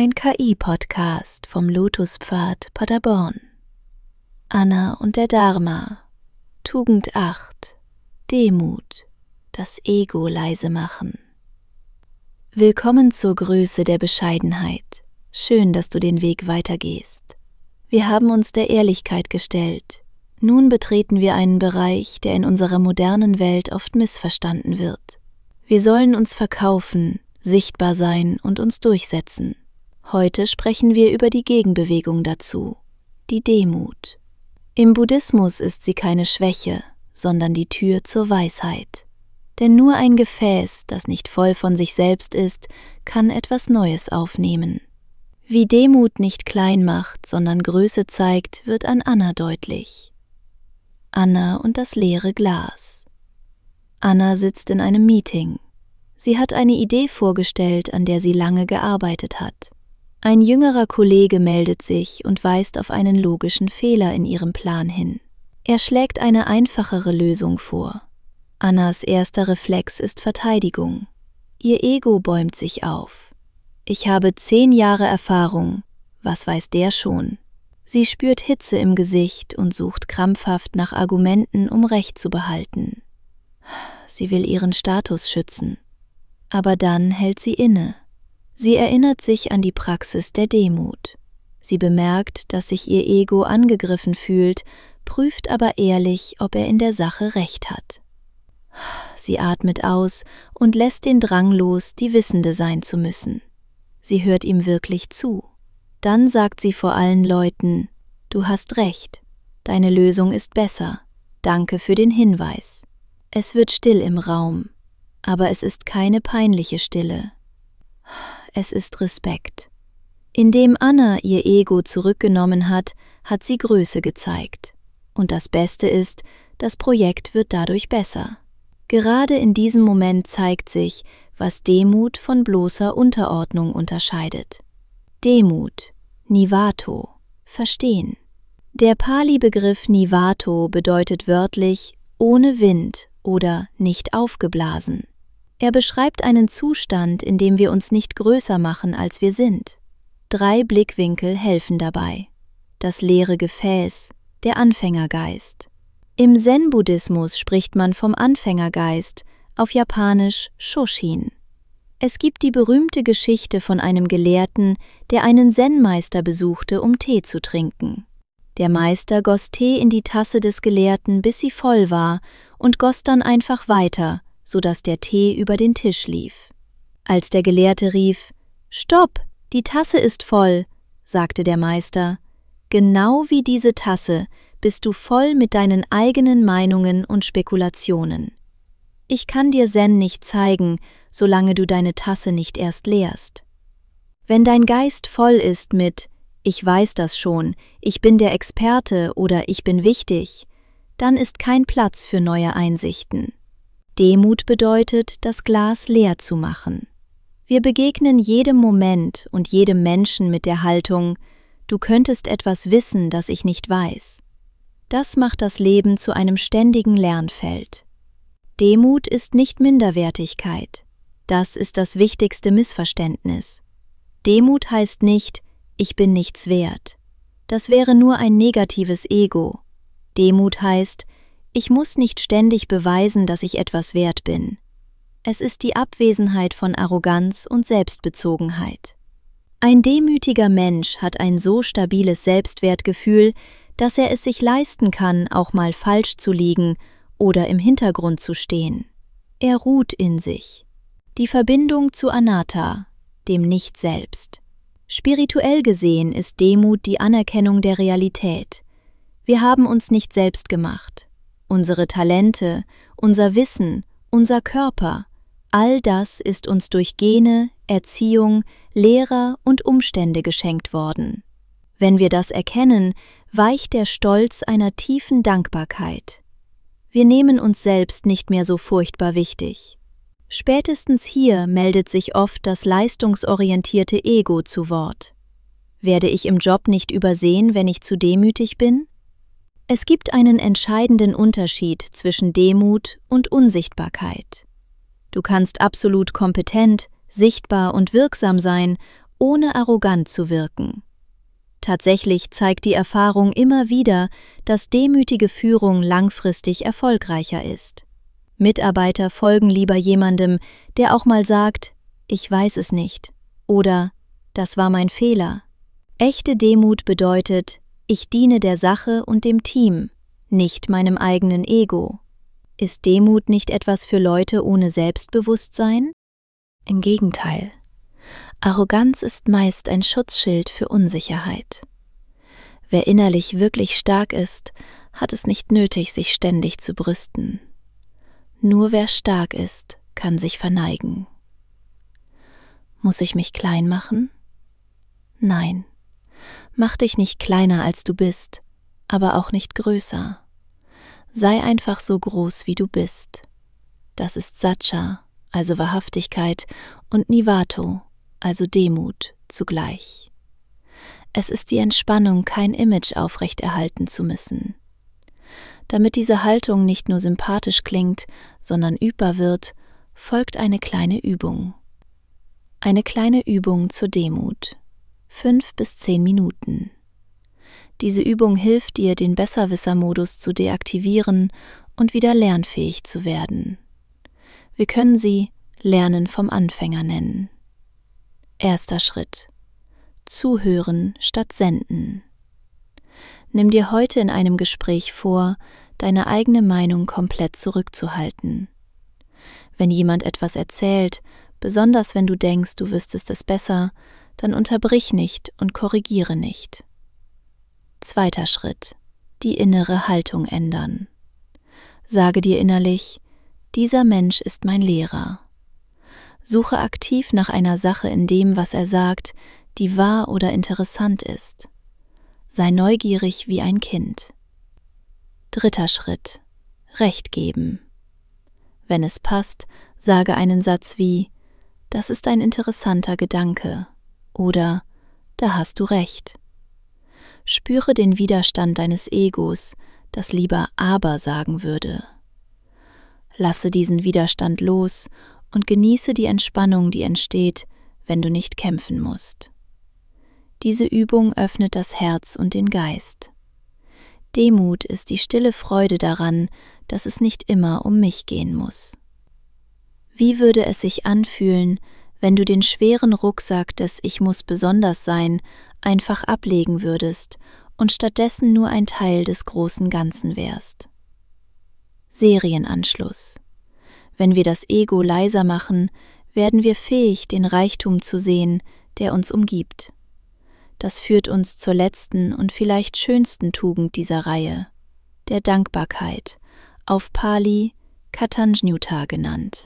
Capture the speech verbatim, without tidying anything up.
Ein K I-Podcast vom Lotuspfad Paderborn. Anna und der Dharma. Tugend acht. Demut. Das Ego leise machen. Willkommen zur Größe der Bescheidenheit. Schön, dass du den Weg weitergehst. Wir haben uns der Ehrlichkeit gestellt. Nun betreten wir einen Bereich, der in unserer modernen Welt oft missverstanden wird. Wir sollen uns verkaufen, sichtbar sein und uns durchsetzen. Heute sprechen wir über die Gegenbewegung dazu, die Demut. Im Buddhismus ist sie keine Schwäche, sondern die Tür zur Weisheit. Denn nur ein Gefäß, das nicht voll von sich selbst ist, kann etwas Neues aufnehmen. Wie Demut nicht klein macht, sondern Größe zeigt, wird an Anna deutlich. Anna und das leere Glas. Anna sitzt in einem Meeting. Sie hat eine Idee vorgestellt, an der sie lange gearbeitet hat. Ein jüngerer Kollege meldet sich und weist auf einen logischen Fehler in ihrem Plan hin. Er schlägt eine einfachere Lösung vor. Annas erster Reflex ist Verteidigung. Ihr Ego bäumt sich auf. Ich habe zehn Jahre Erfahrung, was weiß der schon? Sie spürt Hitze im Gesicht und sucht krampfhaft nach Argumenten, um Recht zu behalten. Sie will ihren Status schützen. Aber dann hält sie inne. Sie erinnert sich an die Praxis der Demut. Sie bemerkt, dass sich ihr Ego angegriffen fühlt, prüft aber ehrlich, ob er in der Sache recht hat. Sie atmet aus und lässt den Drang los, die Wissende sein zu müssen. Sie hört ihm wirklich zu. Dann sagt sie vor allen Leuten: Du hast recht, deine Lösung ist besser, danke für den Hinweis. Es wird still im Raum, aber es ist keine peinliche Stille. Es ist Respekt. Indem Anna ihr Ego zurückgenommen hat, hat sie Größe gezeigt. Und das Beste ist, das Projekt wird dadurch besser. Gerade in diesem Moment zeigt sich, was Demut von bloßer Unterordnung unterscheidet. Demut, Nivato, verstehen. Der Pali-Begriff Nivato bedeutet wörtlich ohne Wind oder nicht aufgeblasen. Er beschreibt einen Zustand, in dem wir uns nicht größer machen, als wir sind. Drei Blickwinkel helfen dabei. Das leere Gefäß, der Anfängergeist. Im Zen-Buddhismus spricht man vom Anfängergeist, auf Japanisch Shoshin. Es gibt die berühmte Geschichte von einem Gelehrten, der einen Zen-Meister besuchte, um Tee zu trinken. Der Meister goss Tee in die Tasse des Gelehrten, bis sie voll war, und goss dann einfach weiter, sodass der Tee über den Tisch lief. Als der Gelehrte rief: »Stopp, die Tasse ist voll«, sagte der Meister, »genau wie diese Tasse bist du voll mit deinen eigenen Meinungen und Spekulationen. Ich kann dir Zen nicht zeigen, solange du deine Tasse nicht erst leerst. Wenn dein Geist voll ist mit »Ich weiß das schon, ich bin der Experte« oder »Ich bin wichtig«, dann ist kein Platz für neue Einsichten. Demut bedeutet, das Glas leer zu machen. Wir begegnen jedem Moment und jedem Menschen mit der Haltung: Du könntest etwas wissen, das ich nicht weiß. Das macht das Leben zu einem ständigen Lernfeld. Demut ist nicht Minderwertigkeit. Das ist das wichtigste Missverständnis. Demut heißt nicht: Ich bin nichts wert. Das wäre nur ein negatives Ego. Demut heißt: Ich muss nicht ständig beweisen, dass ich etwas wert bin. Es ist die Abwesenheit von Arroganz und Selbstbezogenheit. Ein demütiger Mensch hat ein so stabiles Selbstwertgefühl, dass er es sich leisten kann, auch mal falsch zu liegen oder im Hintergrund zu stehen. Er ruht in sich. Die Verbindung zu Anatta, dem Nicht-Selbst. Spirituell gesehen ist Demut die Anerkennung der Realität. Wir haben uns nicht selbst gemacht. Unsere Talente, unser Wissen, unser Körper, all das ist uns durch Gene, Erziehung, Lehrer und Umstände geschenkt worden. Wenn wir das erkennen, weicht der Stolz einer tiefen Dankbarkeit. Wir nehmen uns selbst nicht mehr so furchtbar wichtig. Spätestens hier meldet sich oft das leistungsorientierte Ego zu Wort. Werde ich im Job nicht übersehen, wenn ich zu demütig bin? Es gibt einen entscheidenden Unterschied zwischen Demut und Unsichtbarkeit. Du kannst absolut kompetent, sichtbar und wirksam sein ohne arrogant zu wirken. Tatsächlich zeigt die Erfahrung immer wieder, dass demütige Führung langfristig erfolgreicher ist. Mitarbeiter folgen lieber jemandem, der auch mal sagt, ich weiß es nicht oder das war mein Fehler. Echte Demut bedeutet, ich diene der Sache und dem Team, nicht meinem eigenen Ego. Ist Demut nicht etwas für Leute ohne Selbstbewusstsein? Im Gegenteil. Arroganz ist meist ein Schutzschild für Unsicherheit. Wer innerlich wirklich stark ist, hat es nicht nötig, sich ständig zu brüsten. Nur wer stark ist, kann sich verneigen. Muss ich mich klein machen? Nein. Mach dich nicht kleiner, als du bist, aber auch nicht größer. Sei einfach so groß, wie du bist. Das ist Satcha, also Wahrhaftigkeit, und Nivato, also Demut, zugleich. Es ist die Entspannung, kein Image aufrechterhalten zu müssen. Damit diese Haltung nicht nur sympathisch klingt, sondern übbar wird, folgt eine kleine Übung. Eine kleine Übung zur Demut. Fünf bis zehn Minuten. Diese Übung hilft dir, den Besserwisser-Modus zu deaktivieren und wieder lernfähig zu werden. Wir können sie Lernen vom Anfänger nennen. Erster Schritt. Zuhören statt senden. Nimm dir heute in einem Gespräch vor, deine eigene Meinung komplett zurückzuhalten. Wenn jemand etwas erzählt, besonders wenn du denkst, du wüsstest es besser, dann unterbrich nicht und korrigiere nicht. Zweiter Schritt. Die innere Haltung ändern. Sage dir innerlich, dieser Mensch ist mein Lehrer. Suche aktiv nach einer Sache in dem, was er sagt, die wahr oder interessant ist. Sei neugierig wie ein Kind. Dritter Schritt. Recht geben. Wenn es passt, sage einen Satz wie, das ist ein interessanter Gedanke oder da hast du recht. Spüre den Widerstand deines Egos, das lieber aber sagen würde. Lasse diesen Widerstand los und genieße die Entspannung, die entsteht, wenn du nicht kämpfen musst. Diese Übung öffnet das Herz und den Geist. Demut ist die stille Freude daran, dass es nicht immer um mich gehen muss. Wie würde es sich anfühlen, wenn du den schweren Rucksack des Ich muss besonders sein einfach ablegen würdest und stattdessen nur ein Teil des großen Ganzen wärst? Serienanschluss. Wenn wir das Ego leiser machen, werden wir fähig, den Reichtum zu sehen, der uns umgibt. Das führt uns zur letzten und vielleicht schönsten Tugend dieser Reihe, der Dankbarkeit, auf Pali Katanjñuta genannt.